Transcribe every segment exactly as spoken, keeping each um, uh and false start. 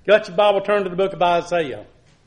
Got your Bible, turn to the book of Isaiah.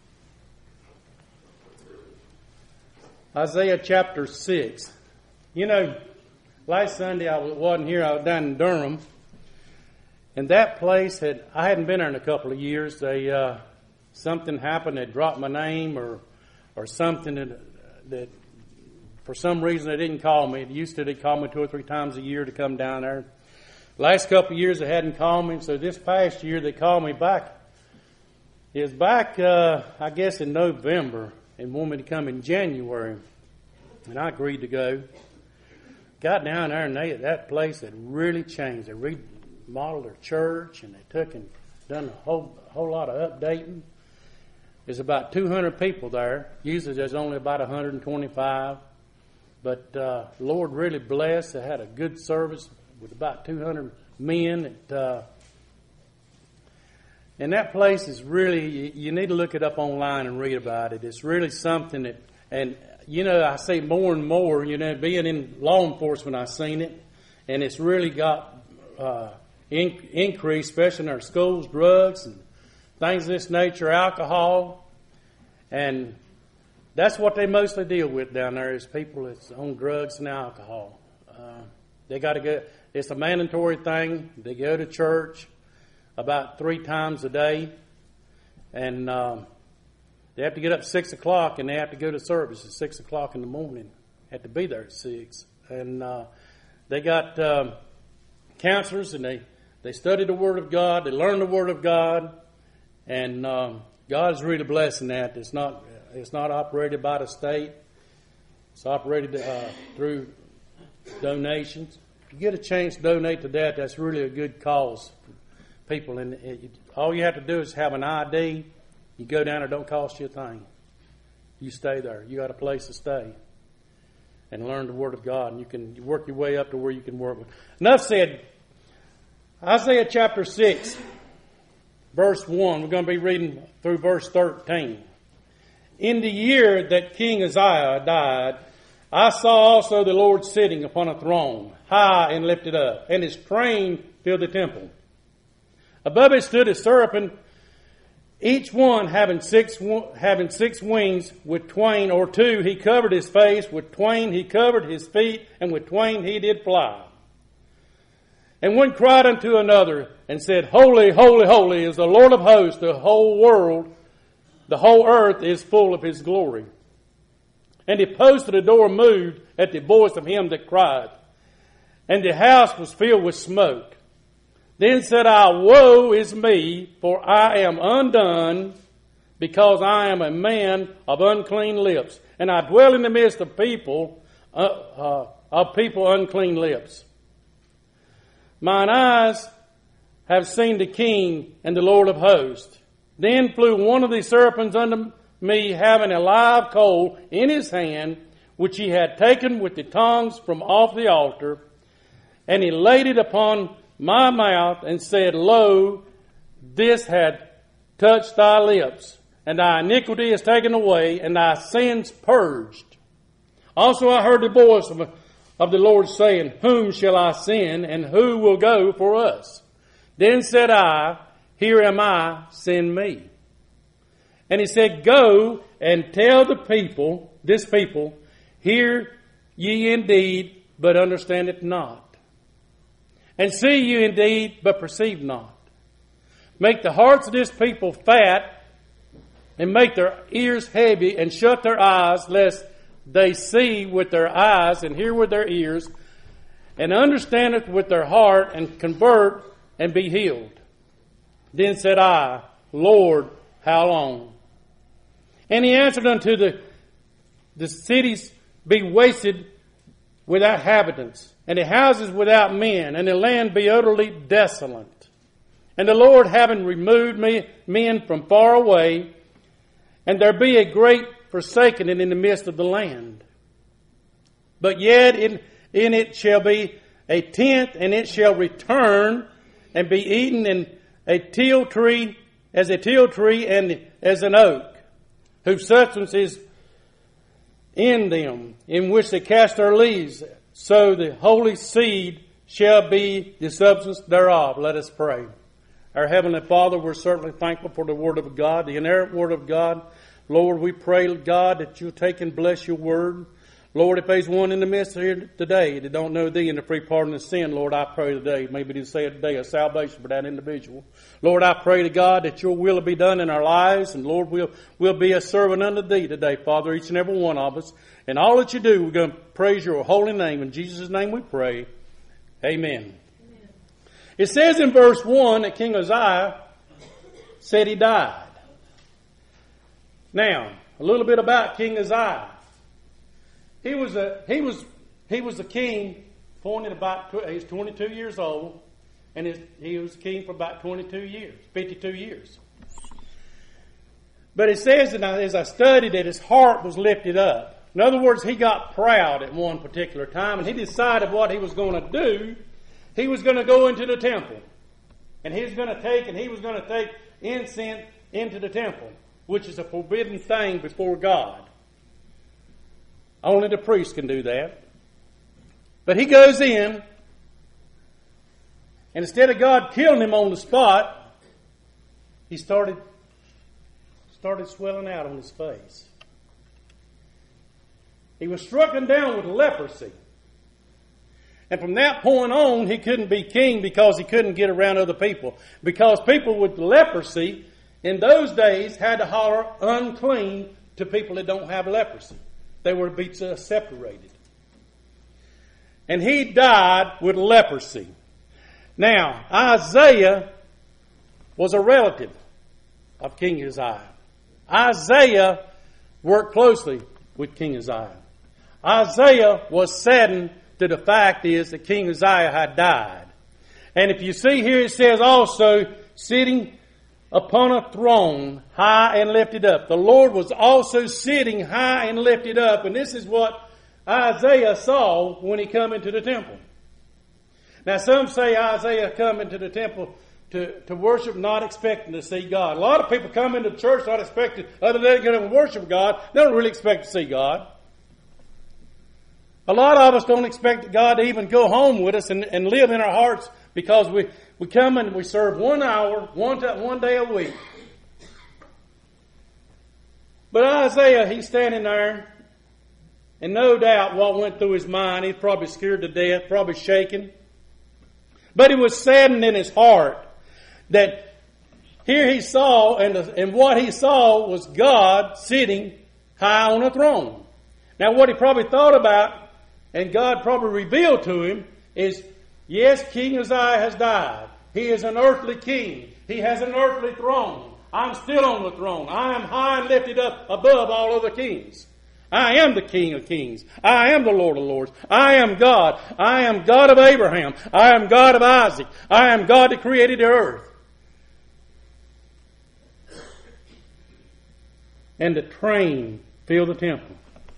Isaiah chapter six. You know, last Sunday I wasn't here. I was down in Durham. And that place, had I hadn't been there in a couple of years. They, uh, something happened. They dropped my name or or something that, that for some reason they didn't call me. It used to, they'd call me two or three times a year to come down there. Last couple of years they hadn't called me. So this past year they called me back. It was back, uh, I guess, in November, and wanted me to come in January. And I agreed to go. Got down there, and they, that place had really changed. They remodeled their church, and they took and done a whole whole lot of updating. There's about two hundred people there. Usually there's only about one hundred twenty-five. But uh, the Lord really blessed. They had a good service with about two hundred men. That, uh, and that place is really, you, you need to look it up online and read about it. It's really something that, and you know, I see more and more, you know, being in law enforcement, I've seen it. And it's really got uh, in, increased, especially in our schools, drugs and things of this nature, alcohol. And that's what they mostly deal with down there is people that's on drugs and alcohol. Uh, they got to go, it's a mandatory thing. They go to church about three times a day. And um, they have to get up at six o'clock and they have to go to service at six o'clock in the morning. Have to be there at six. And uh, they got um, counselors and they, they study the Word of God. They learn the Word of God. And um, God is really blessing that. It's not it's not operated by the state. It's operated uh, through donations. If you get a chance to donate to that, that's really a good cause for people. And it, all you have to do is have an I D. You go down there, it don't cost you a thing. You stay there. You got a place to stay and learn the Word of God. And you can work your way up to where you can work with. Enough said. Isaiah chapter six. Verse one, we're going to be reading through verse thirteen. In the year that King Uzziah died, I saw also the Lord sitting upon a throne, high and lifted up, and his train filled the temple. Above it stood a seraphim, each one having six having six wings, with twain or two he covered his face, with twain he covered his feet, and with twain he did fly. And one cried unto another and said, Holy, holy, holy is the Lord of hosts. The whole world, the whole earth is full of his glory. And the post of the door moved at the voice of him that cried. And the house was filled with smoke. Then said I, Woe is me, for I am undone, because I am a man of unclean lips. And I dwell in the midst of people, uh, uh, of people unclean lips. Mine eyes have seen the King and the Lord of hosts. Then flew one of the serpents unto me, having a live coal in his hand, which he had taken with the tongs from off the altar. And he laid it upon my mouth and said, Lo, this had touched thy lips, and thy iniquity is taken away, and thy sins purged. Also I heard the voice of a Of the Lord saying, Whom shall I send, and who will go for us? Then said I, Here am I, send me. And he said, Go and tell the people, this people, Hear ye indeed, but understand it not. And see ye indeed, but perceive not. Make the hearts of this people fat, and make their ears heavy, and shut their eyes, lest they see with their eyes and hear with their ears and understand it with their heart and convert and be healed. Then said I, Lord, how long? And he answered unto the, the cities be wasted without inhabitants, and the houses without men, and the land be utterly desolate. And the Lord having removed me, men from far away, and there be a great forsaken it in the midst of the land. But yet in, in it shall be a tent, and it shall return and be eaten in a teil tree, as a teil tree and as an oak, whose substance is in them, in which they cast their leaves. So the holy seed shall be the substance thereof. Let us pray. Our Heavenly Father, we're certainly thankful for the Word of God, the inerrant Word of God. Lord, we pray, God, that you'll take and bless your Word. Lord, if there's one in the midst here today that don't know Thee and the free pardon of sin, Lord, I pray today, maybe to say a day of salvation for that individual. Lord, I pray to God that your will be done in our lives, and Lord, we'll, we'll be a servant unto Thee today, Father, each and every one of us. And all that you do, we're going to praise your holy name. In Jesus' name we pray. Amen. Amen. It says in verse one that King Uzziah said he died. Now, a little bit about King Uzziah. He was a he was he was a king appointed about he was twenty-two years old, and his, he was king for about twenty-two years, fifty-two years. But it says that as I studied that his heart was lifted up. In other words, he got proud at one particular time, and he decided what he was going to do. He was going to go into the temple, and he was going to take and he was going to take incense into the temple, which is a forbidden thing before God. Only the priest can do that. But he goes in, and instead of God killing him on the spot, he started started swelling out on his face. He was stricken down with leprosy. And from that point on, he couldn't be king because he couldn't get around other people. Because people with leprosy in those days had to holler unclean to people that don't have leprosy. They were to be separated. And he died with leprosy. Now, Isaiah was a relative of King Uzziah. Isaiah worked closely with King Uzziah. Isaiah was saddened to the fact is that King Uzziah had died. And if you see here, it says also, sitting upon a throne, high and lifted up. The Lord was also sitting high and lifted up. And this is what Isaiah saw when he come into the temple. Now, some say Isaiah come into the temple to, to worship, not expecting to see God. A lot of people come into church not expecting, other than going to worship God, they don't really expect to see God. A lot of us don't expect God to even go home with us and, and live in our hearts because we, we come and we serve one hour, one, t- one day a week. But Isaiah, he's standing there, and no doubt what went through his mind, he's probably scared to death, probably shaking. But he was saddened in his heart that here he saw, and, the, and what he saw was God sitting high on a throne. Now what he probably thought about, and God probably revealed to him, is, yes, King Uzziah has died. He is an earthly king. He has an earthly throne. I'm still on the throne. I am high and lifted up above all other kings. I am the King of kings. I am the Lord of lords. I am God. I am God of Abraham. I am God of Isaac. I am God that created the earth. And the train filled the temple.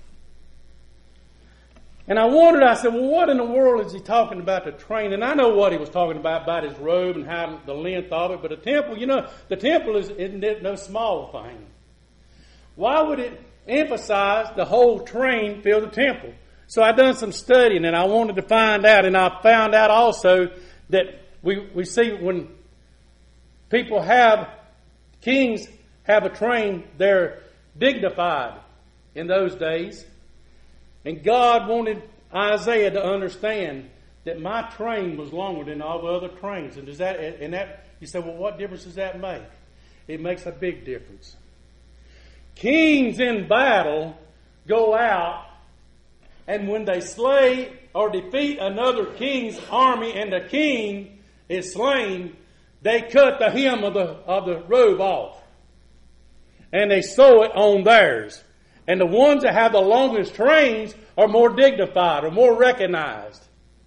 And I wondered, I said, well, what in the world is he talking about, the train? And I know what he was talking about, about his robe and how the length of it. But the temple, you know, the temple is, isn't no small thing. Why would it emphasize the whole train fill the temple? So I done some studying, and I wanted to find out. And I found out also that we, we see when people have, kings have a train, they're dignified in those days. And God wanted Isaiah to understand that my train was longer than all the other trains. And does that, and that, you say, well, what difference does that make? It makes a big difference. Kings in battle go out, and when they slay or defeat another king's army and the king is slain, they cut the hem of the, of the robe off. And they sew it on theirs. And the ones that have the longest trains are more dignified or more recognized.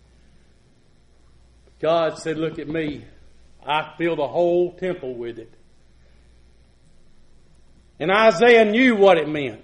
God said, look at me. I fill the whole temple with it. And Isaiah knew what it meant.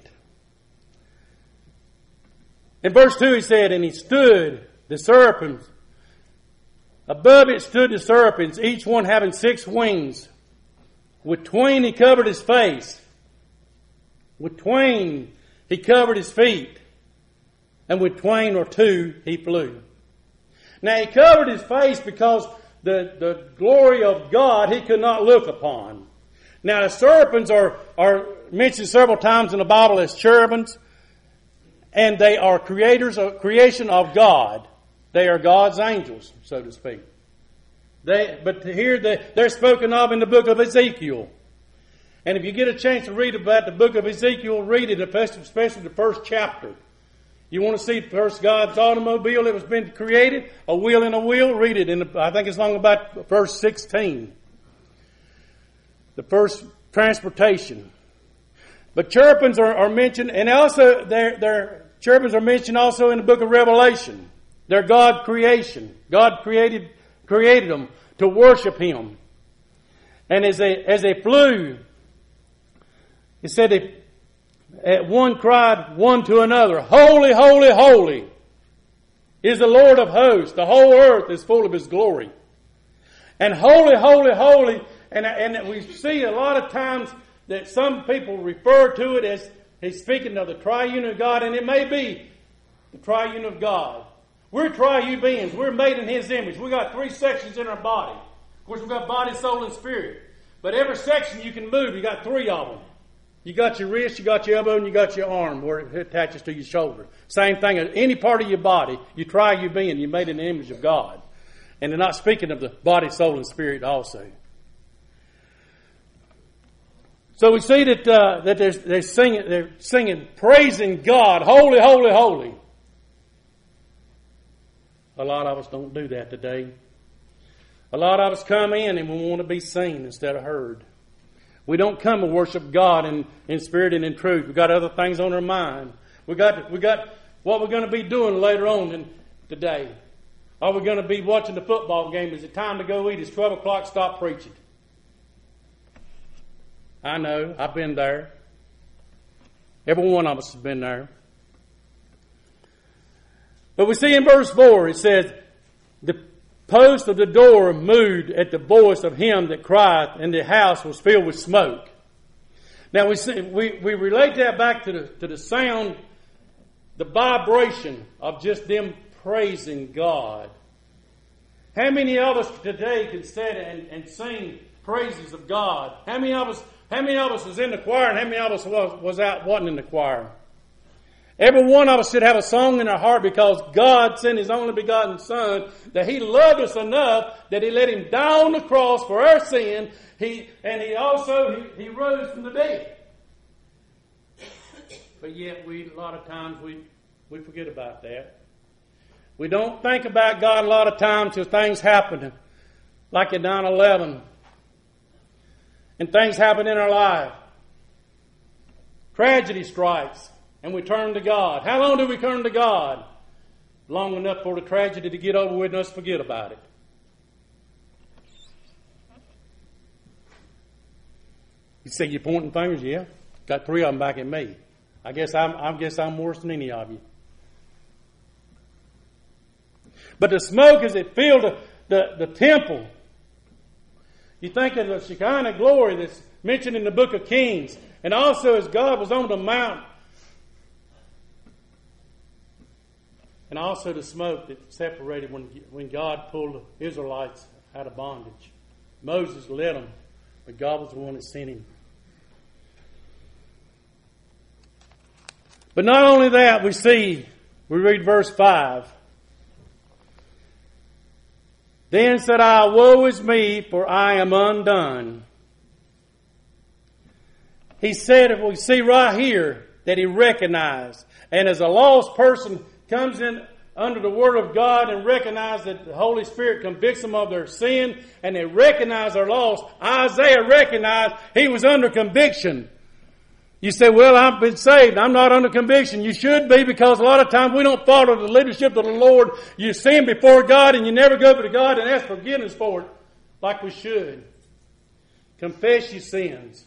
In verse two he said, and he stood the seraphims. Above it stood the seraphims, each one having six wings. With twain he covered his face. With twain he covered his feet. And with twain or two he flew. Now he covered his face because the, the glory of God he could not look upon. Now the serpents are, are mentioned several times in the Bible as cherubims, and they are creators of creation of God. They are God's angels, so to speak. They, but here they, they're spoken of in the book of Ezekiel. And if you get a chance to read about the book of Ezekiel, read it, especially the first chapter. You want to see first God's automobile that was been created, a wheel and a wheel, read it. In the, I think it's long about verse sixteen. The first transportation. But cherubims are, are mentioned, and also their their cherubims are mentioned also in the book of Revelation. They're God creation. God created created them to worship Him. And as they as they flew, it said they, at one cried one to another, "Holy, holy, holy is the Lord of hosts. The whole earth is full of His glory." And holy, holy, holy, and, and we see a lot of times that some people refer to it as he's speaking of the triune of God, and it may be the triune of God. We're triune beings. We're made in His image. We've got three sections in our body. Of course, we've got body, soul, and spirit. But every section you can move, you got three of them. You got your wrist, you got your elbow, and you got your arm where it attaches to your shoulder. Same thing. Any part of your body, you triune being, you're made in the image of God. And they're not speaking of the body, soul, and spirit also. So we see that uh, that they're, they're singing, they're singing, praising God, holy, holy, holy. A lot of us don't do that today. A lot of us come in and we want to be seen instead of heard. We don't come to worship God in, in spirit and in truth. We've got other things on our mind. We got we got what we're going to be doing later on in today. Are we going to be watching the football game? Is it time to go eat? It's twelve o'clock, stop preaching. I know, I've been there. Every one of us has been there. But we see in verse four, it says, the post of the door moved at the voice of him that cried, and the house was filled with smoke. Now we see, we, we relate that back to the, to the sound, the vibration of just them praising God. How many of us today can sit and, and sing praises of God? How many of us How many of us was in the choir, and how many of us was, was out wasn't in the choir? Every one of us should have a song in our heart because God sent His only begotten Son, that He loved us enough that He let Him die on the cross for our sin. He and He also He, he rose from the dead. But yet we a lot of times we we forget about that. We don't think about God a lot of times till things happen, like at nine eleven. And things happen in our life. Tragedy strikes, and we turn to God. How long do we turn to God? Long enough for the tragedy to get over with and us forget about it. You say you're pointing fingers, yeah? Got three of them back at me. I guess I'm, I guess I'm worse than any of you. But the smoke as it filled the, the, the temple. You think of the Shekinah glory that's mentioned in the book of Kings. And also as God was on the mount. And also the smoke that separated when, when God pulled the Israelites out of bondage. Moses led them, but God was the one that sent him. But not only that, we see, we read verse five. Then said I, woe is me, for I am undone. He said, if we see right here, that he recognized. And as a lost person comes in under the Word of God and recognizes that the Holy Spirit convicts them of their sin, and they recognize their loss, Isaiah recognized he was under conviction. You say, well, I've been saved. I'm not under conviction. You should be, because a lot of times we don't follow the leadership of the Lord. You sin before God and you never go to God and ask forgiveness for it like we should. Confess your sins.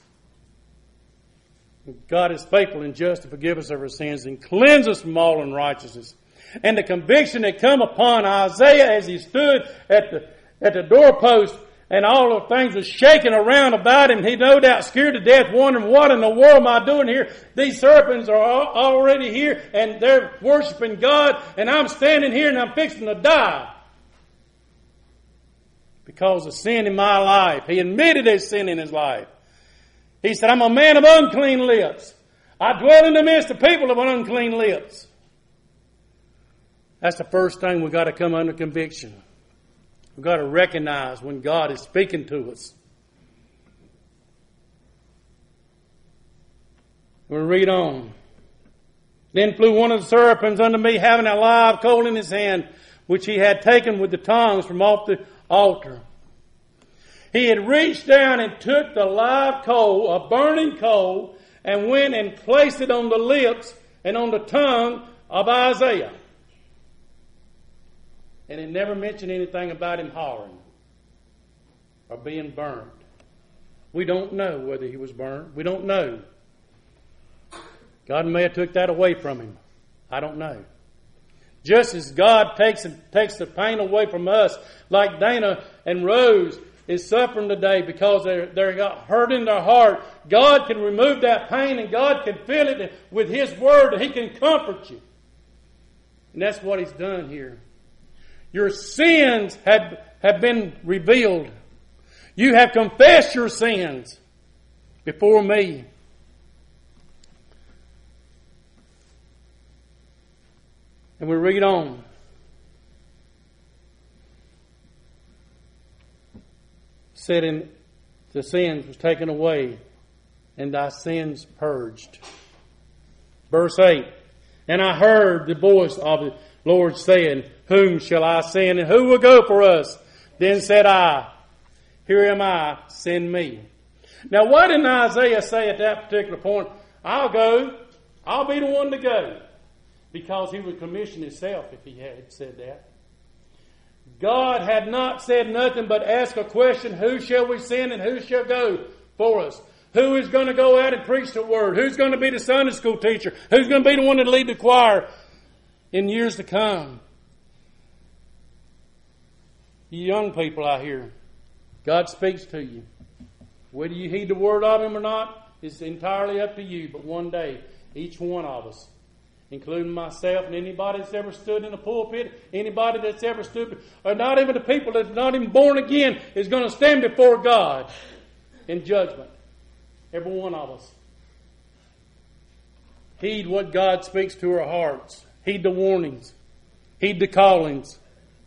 God is faithful and just to forgive us of our sins and cleanse us from all unrighteousness. And the conviction that come upon Isaiah as he stood at the at the doorpost, and all the things were shaking around about him. He no doubt scared to death, wondering, what in the world am I doing here? These serpents are already here, and they're worshiping God, and I'm standing here and I'm fixing to die. because of sin in my life. He admitted his sin in his life. He said, I'm a man of unclean lips. I dwell in the midst of people of unclean lips. That's the first thing we've got to come under conviction. We've got to recognize when God is speaking to us. We'll read on. Then flew one of the serpents unto me, having a live coal in his hand, which he had taken with the tongs from off the altar. He had reached down and took the live coal, a burning coal, and went and placed it on the lips and on the tongue of Isaiah. And it never mentioned anything about him hollering or being burned. We don't know whether he was burned. We don't know. God may have took that away from him. I don't know. Just as God takes takes the pain away from us, like Dana and Rose is suffering today because they're, they're got hurt in their heart, God can remove that pain and God can fill it with His Word and He can comfort you. And that's what He's done here. Your sins have, have been revealed. You have confessed your sins before me. And we read on. Said in the sins was taken away, and thy sins purged. Verse eight. And I heard the voice of the Lord saying, Whom shall I send, and who will go for us? Then said I, Here am I, send me. Now why didn't Isaiah say at that particular point, I'll go, I'll be the one to go? Because he would commission himself if he had said that. God had not said nothing but ask a question, who shall we send and who shall go for us? Who is going to go out and preach the Word? Who's going to be the Sunday school teacher? Who's going to be the one to lead the choir in years to come? You young people out here, God speaks to you. Whether you heed the word of Him or not is entirely up to you. But one day, each one of us, including myself and anybody that's ever stood in a pulpit, anybody that's ever stood, or not even the people that's not even born again, is going to stand before God in judgment. Every one of us. Heed what God speaks to our hearts. Heed the warnings. Heed the callings.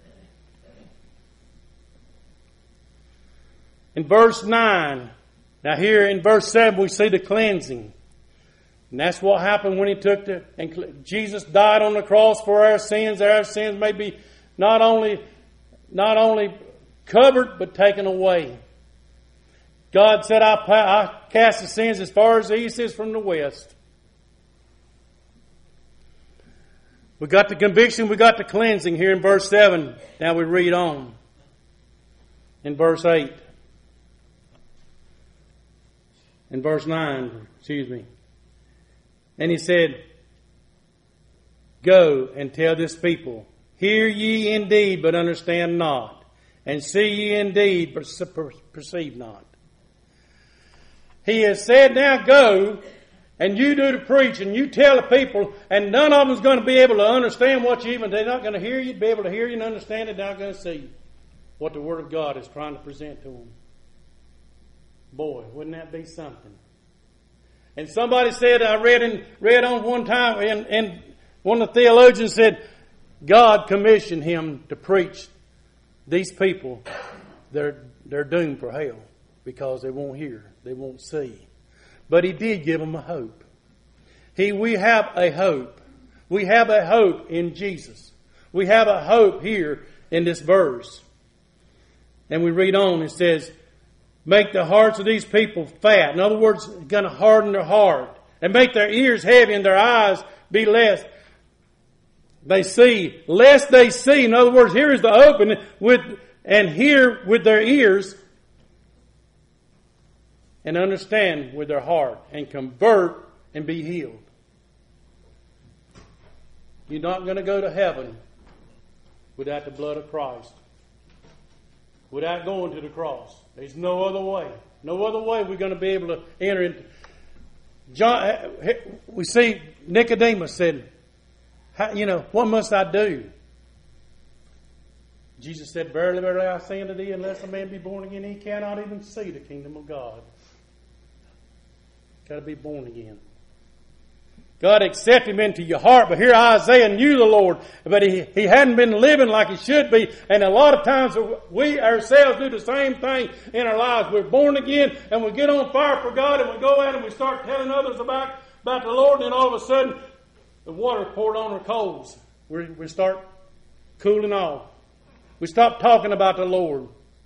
In verse nine, now here in verse seven we see the cleansing. And that's what happened when He took the, and Jesus died on the cross for our sins. Our sins may be not only, not only covered, but taken away. God said, I, I cast the sins as far as the east is from the west. We got the conviction, we got the cleansing here in verse seven. Now we read on. In verse eight. In verse nine, excuse me. And He said, Go and tell this people, hear ye indeed, but understand not. And see ye indeed, but perceive not. He has said, now go, and you do the preach, and you tell the people, and none of them is going to be able to understand what you even, they're not going to hear you, be able to hear you and understand it, they're not going to see what the Word of God is trying to present to them. Boy, wouldn't that be something? And somebody said, I read in, read on one time, and, and one of the theologians said, God commissioned him to preach these people. They're, they're doomed for hell because they won't hear, they won't see. But He did give them a hope. He, we have a hope. We have a hope in Jesus. We have a hope here in this verse. And we read on, it says, make the hearts of these people fat. In other words, going to harden their heart. And make their ears heavy and their eyes be less. They see, lest they see. In other words, here is the open with, and hear with their ears and understand with their heart and convert and be healed. You're not going to go to heaven without the blood of Christ. Without going to the cross. There's no other way. No other way we're going to be able to enter into. John, we see Nicodemus said, you know, what must I do? Jesus said, verily, verily, I say unto thee, unless a man be born again, he cannot even see the kingdom of God. Got to be born again. God accept him into your heart. But here Isaiah knew the Lord, but he, he hadn't been living like he should be. And a lot of times we ourselves do the same thing in our lives. We're born again and we get on fire for God and we go out and we start telling others about, about the Lord, and then all of a sudden the water poured on our coals. We, we start cooling off. We stop talking about the Lord.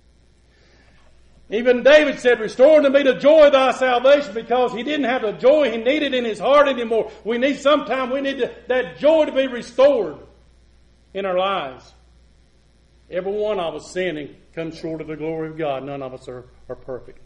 Even David said, restore unto me the joy of thy salvation, because he didn't have the joy he needed in his heart anymore. We need, sometimes we need to, that joy to be restored in our lives. Every one of us sin and comes short of the glory of God. None of us are, are perfect.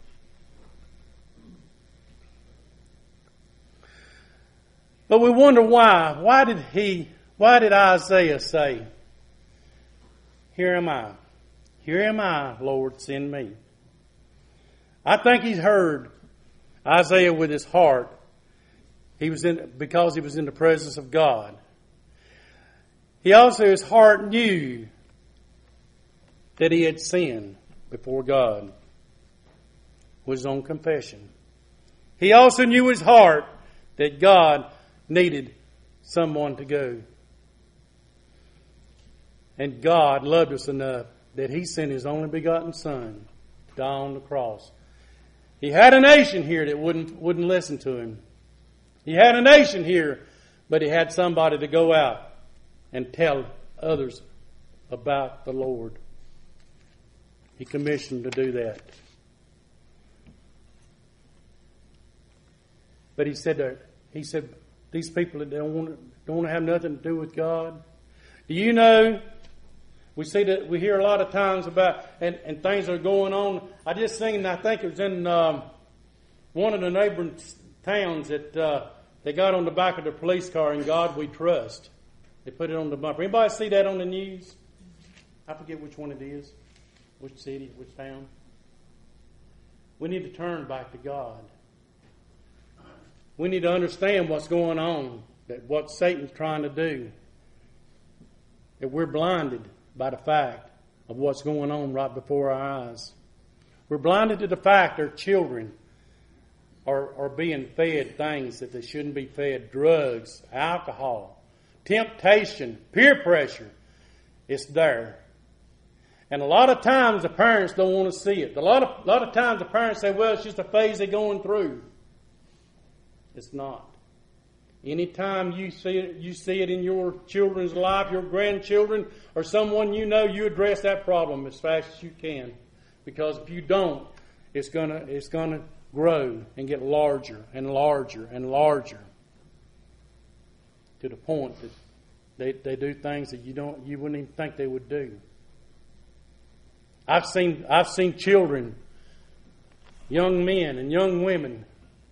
But we wonder why. Why did he, why did Isaiah say, here am I. Here am I, Lord, send me. I think he's heard Isaiah with his heart. He was in, because he was in the presence of God. He also, his heart knew that he had sinned before God. Was on confession. He also knew his heart that God needed someone to go. And God loved us enough that he sent his only begotten Son to die on the cross. He had a nation here that wouldn't wouldn't listen to him. He had a nation here, but he had somebody to go out and tell others about the Lord. He commissioned to do that. But he said that he said these people that don't want don't want to have nothing to do with God. Do you know? We see that we hear a lot of times about and, and things are going on. I just seen, I think it was in um, one of the neighboring towns that uh, they got on the back of the police car, "In God We Trust." They put it on the bumper. Anybody see that on the news? I forget which one it is, which city, which town. We need to turn back to God. We need to understand what's going on, that what Satan's trying to do. That we're blinded by the fact of what's going on right before our eyes. We're blinded to the fact our children are, are being fed things that they shouldn't be fed. Drugs, alcohol, temptation, peer pressure. It's there. And a lot of times the parents don't want to see it. A lot of, a lot of times the parents say, well, it's just a phase they're going through. It's not. Anytime you see it, you see it in your children's life, your grandchildren, or someone you know, you address that problem as fast as you can. Because if you don't, it's gonna it's gonna grow and get larger and larger and larger to the point that they they do things that you don't you wouldn't even think they would do. I've seen I've seen children, young men and young women,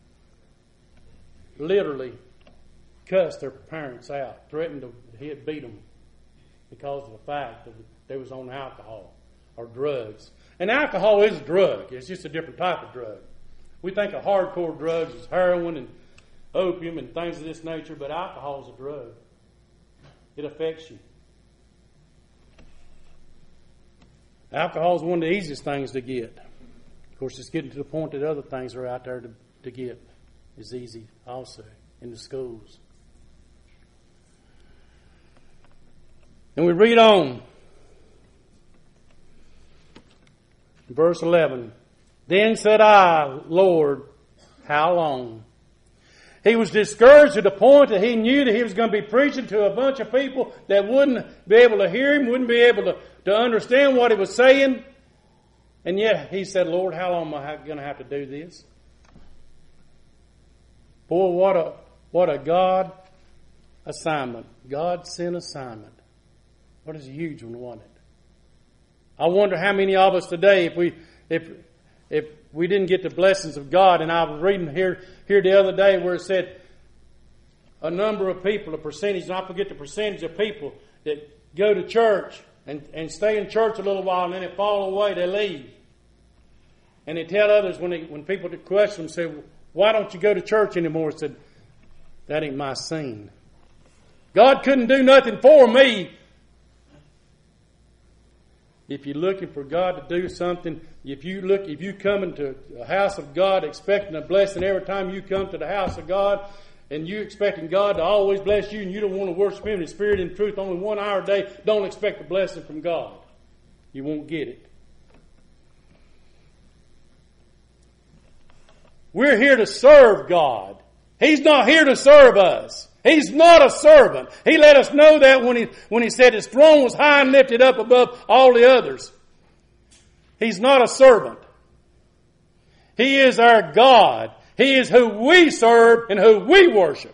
literally cuss their parents out, threatened to hit, beat them because of the fact that they was on alcohol or drugs. And alcohol is a drug. It's just a different type of drug. We think of hardcore drugs as heroin and opium and things of this nature, but alcohol is a drug. It affects you. Alcohol is one of the easiest things to get. Of course, it's getting to the point that other things are out there to, to get is easy also in the schools. And we read on. Verse eleven. Then said I, Lord, how long? He was discouraged to the point that he knew that he was going to be preaching to a bunch of people that wouldn't be able to hear him, wouldn't be able to, to understand what he was saying. And yet he said, Lord, how long am I going to have to do this? Boy, what a what a God assignment. God sent assignment. What is a huge one, wasn't it? I wonder how many of us today, if we if if we didn't get the blessings of God. And I was reading here here the other day where it said a number of people, a percentage, and I forget the percentage of people that go to church and, and stay in church a little while and then they fall away, they leave. And they tell others when they, when people question them, say, why don't you go to church anymore? I said, that ain't my scene. God couldn't do nothing for me if you're looking for God to do something, if you look, if you come into a house of God expecting a blessing every time you come to the house of God, and you're expecting God to always bless you, and you don't want to worship Him in spirit and truth only one hour a day, don't expect a blessing from God. You won't get it. We're here to serve God. He's not here to serve us. He's not a servant. He let us know that when he, when he said His throne was high and lifted up above all the others. He's not a servant. He is our God. He is who we serve and who we worship.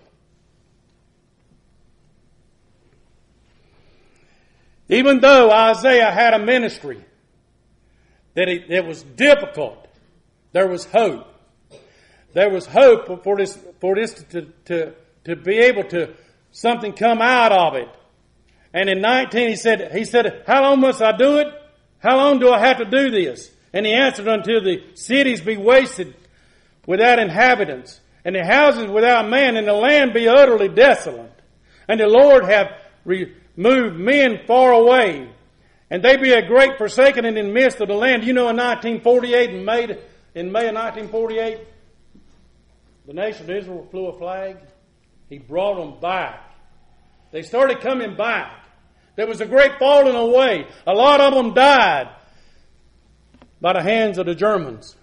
Even though Isaiah had a ministry that it, it was difficult, there was hope. There was hope for this, for this to, to, to be able to, something come out of it. And in nineteen, he said, he said, how long must I do it? How long do I have to do this? And he answered, until the cities be wasted without inhabitants, and the houses without man, and the land be utterly desolate. And the Lord have removed men far away, and they be a great forsaken in the midst of the land. You know, in nineteen forty-eight, in May, in May of nineteen forty-eight, the nation of Israel flew a flag. He brought them back. They started coming back. There was a great falling away. A lot of them died by the hands of the Germans.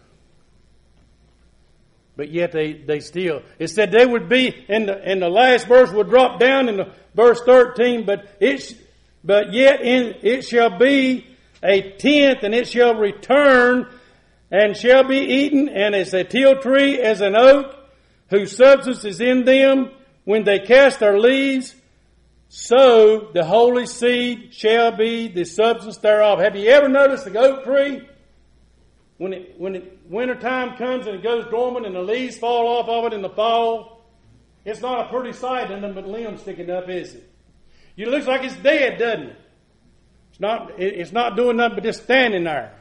But yet they, they still, it said they would be, in the, in the last verse would drop down in the verse thirteen, but it, but yet in, it shall be a tenth, and it shall return, and shall be eaten, and as a teal tree, as an oak, whose substance is in them, when they cast their leaves, so the holy seed shall be the substance thereof. Have you ever noticed the oak tree? When it, when it, winter time comes and it goes dormant and the leaves fall off of it in the fall, it's not a pretty sight in them but limbs sticking up, is it? It looks like it's dead, doesn't it? It's not, it's not doing nothing but just standing there.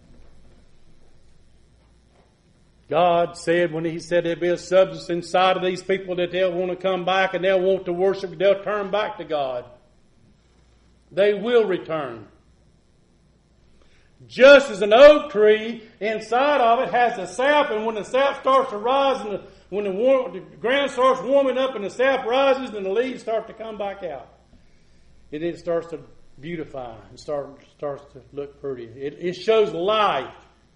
God said, when He said there'll be a substance inside of these people, that they'll want to come back and they'll want to worship, they'll turn back to God. They will return. Just as an oak tree, inside of it has the sap, and when the sap starts to rise, and the, when the, warm, the ground starts warming up and the sap rises, then the leaves start to come back out. And it starts to beautify and start, starts to look pretty. It, it shows life.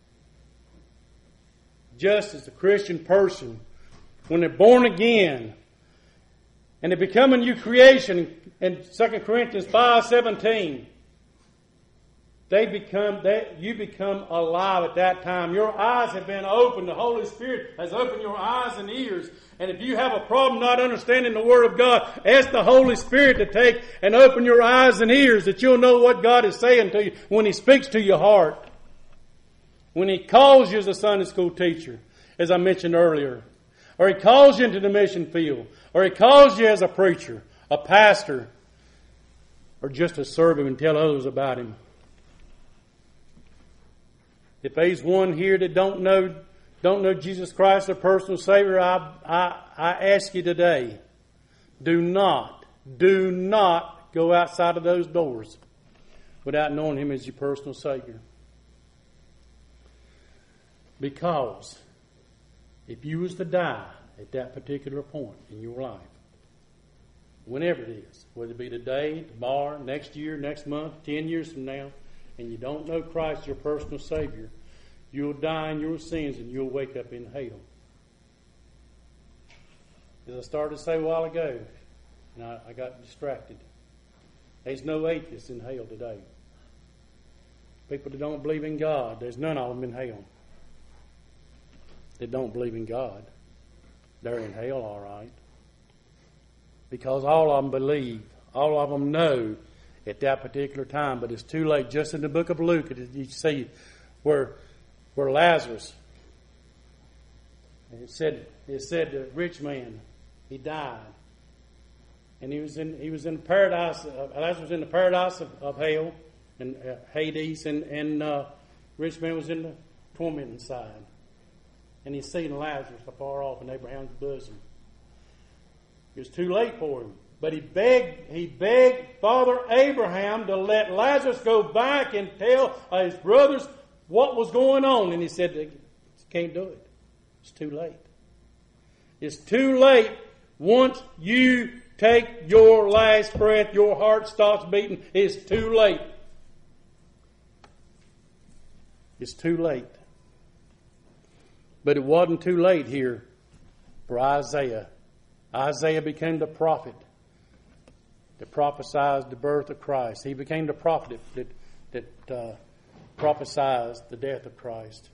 Just as the Christian person, when they're born again and they become a new creation, in Second Corinthians five seventeen, they become, they, you become alive at that time. Your eyes have been opened. The Holy Spirit has opened your eyes and ears. And if you have a problem not understanding the Word of God, ask the Holy Spirit to take and open your eyes and ears, that you'll know what God is saying to you when He speaks to your heart. When He calls you as a Sunday school teacher, as I mentioned earlier, or He calls you into the mission field, or He calls you as a preacher, a pastor, or just to serve Him and tell others about Him. If there's one here that don't know, don't know Jesus Christ as a personal Savior, I, I, I ask you today, do not, do not go outside of those doors without knowing Him as your personal Savior. Because if you was to die at that particular point in your life, whenever it is, whether it be today, tomorrow, next year, next month, ten years from now, and you don't know Christ your personal Savior, you'll die in your sins and you'll wake up in hell. As I started to say a while ago, and I, I got distracted, there's no atheists in hell today. People that don't believe in God, there's none of them in hell. That don't believe in God, they're in hell, all right. Because all of them believe, all of them know at that particular time, but it's too late. Just in the book of Luke, you see where where Lazarus, it said it said the rich man, he died, and he was in he was in paradise. Uh, Lazarus was in the paradise of, of hell and uh, Hades, and and uh, rich man was in the tormenting side. And he's seen Lazarus afar off in Abraham's bosom. It was too late for him. But he begged, he begged Father Abraham to let Lazarus go back and tell his brothers what was going on. And he said, they can't do it. It's too late. It's too late once you take your last breath, your heart stops beating. It's too late. It's too late. But it wasn't too late here for Isaiah. Isaiah became the prophet that prophesied the birth of Christ. He became the prophet that, that, that uh, prophesied the death of Christ.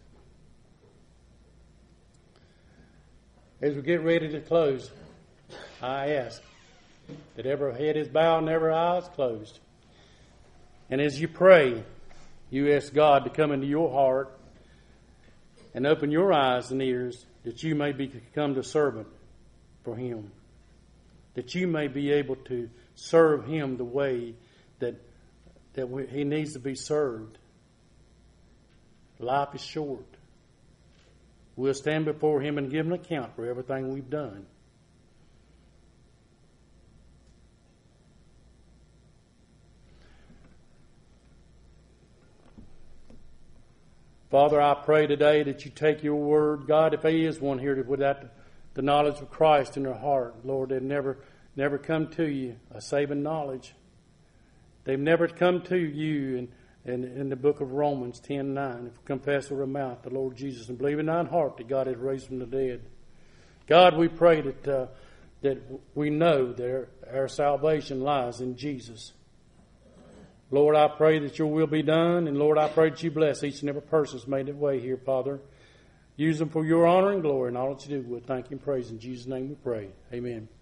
As we get ready to close, I ask that every head is bowed and every eye is closed. And as you pray, you ask God to come into your heart and open your eyes and ears that you may become the servant for Him. That you may be able to serve Him the way that, that we, He needs to be served. Life is short. We'll stand before Him and give an account for everything we've done. Father, I pray today that you take your word. God, if there is one here without the knowledge of Christ in their heart, Lord, they've never, never come to you a saving knowledge. They've never come to you in, in, in the book of Romans ten nine. If you confess with our mouth the Lord Jesus and believe in thine heart that God has raised from the dead. God, we pray that, uh, that we know that our, our salvation lies in Jesus. Lord, I pray that your will be done. And Lord, I pray that you bless each and every person that's made their way here, Father. Use them for your honor and glory and all that you do. We'll thank you and praise in Jesus' name we pray. Amen.